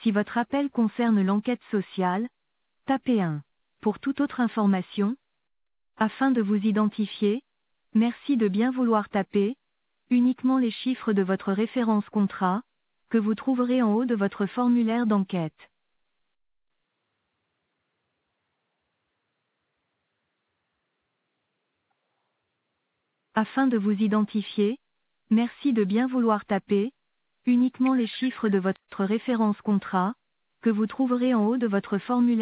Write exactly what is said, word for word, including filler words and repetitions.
Si votre appel concerne l'enquête sociale, tapez un. Pour toute autre information, afin de vous identifier, merci de bien vouloir taper uniquement les chiffres de votre référence contrat, que vous trouverez en haut de votre formulaire d'enquête. Afin de vous identifier, merci de bien vouloir taper uniquement les chiffres de votre référence contrat, que vous trouverez en haut de votre formulaire.